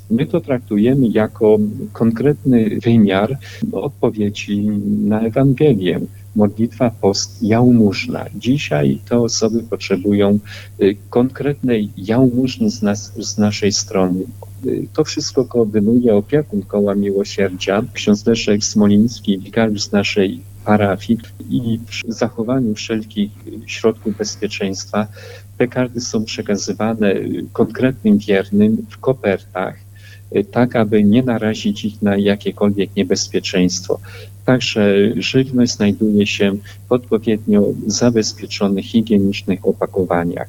My to traktujemy jako konkretny wymiar odpowiedzi na Ewangelię. Modlitwa, post, jałmużna. Dzisiaj te osoby potrzebują konkretnej jałmużny z naszej strony. To wszystko koordynuje opiekun Koła Miłosierdzia, ksiądz Leszek Smoliński, wikariusz naszej parafii, i przy zachowaniu wszelkich środków bezpieczeństwa te karty są przekazywane konkretnym wiernym w kopertach, tak aby nie narazić ich na jakiekolwiek niebezpieczeństwo. Także żywność znajduje się w odpowiednio zabezpieczonych, higienicznych opakowaniach.